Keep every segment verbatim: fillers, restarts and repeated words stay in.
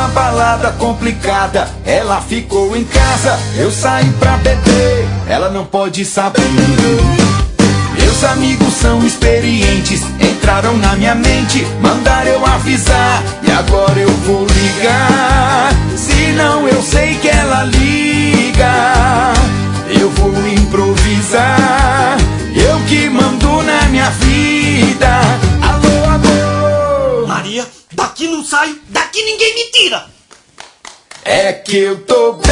uma balada complicada, ela ficou em casa, eu saí pra beber, ela não pode saber. Meus amigos são experientes, entraram na minha mente, mandaram eu avisar, e agora eu vou ligar. Se não eu sei que ela liga, eu vou improvisar, eu que mando na minha vida. Alô, alô, Maria, daqui não saio, daqui ninguém me tira. é que eu tô bêbado,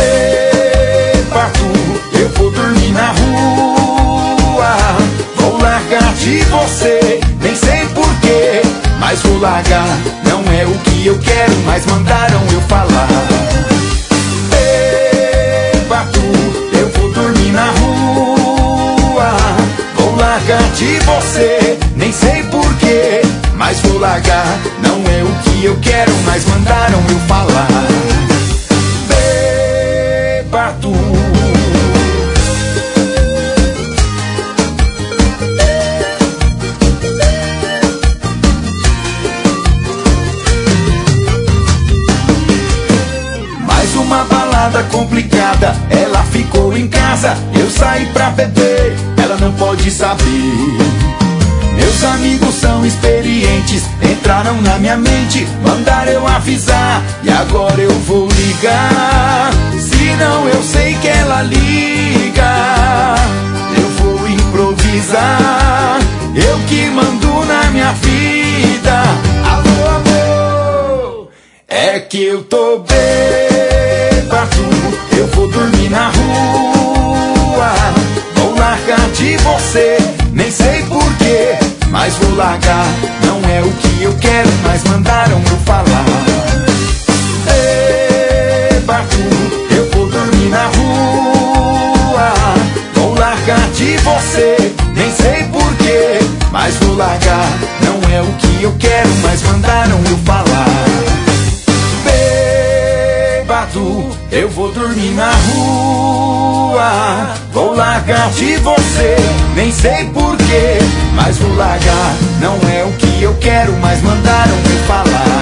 eu vou dormir na rua, vou largar de você, nem sei porquê, mas vou largar, não é o que eu quero, mas mandaram eu falar. Bêbado, eu vou dormir na rua, vou largar de você, nem sei porquê, mas vou largar, não é o que eu quero, mas mandaram eu falar. Bêbado, mais uma balada complicada, ela ficou em casa, eu saí pra beber, ela não pode saber. Meus amigos são experientes, entraram na minha mente, mandaram eu avisar, e agora eu vou ligar. Se não eu sei que ela liga, eu vou improvisar, eu que mando na minha vida. Alô, alô, é que eu tô bêbado, eu vou dormir na rua, vou largar de você, nem sei porquê, mas vou largar, não é o que eu quero, mas mandaram eu falar. Bêbado, eu vou dormir na rua, vou largar de você, nem sei porquê, mas vou largar, não é o que eu quero, mas mandaram eu falar. Bêbado, eu vou dormir na rua, vou largar de você, nem sei porquê, mas vou largar, não é o que eu quero, mas mandaram eu falar.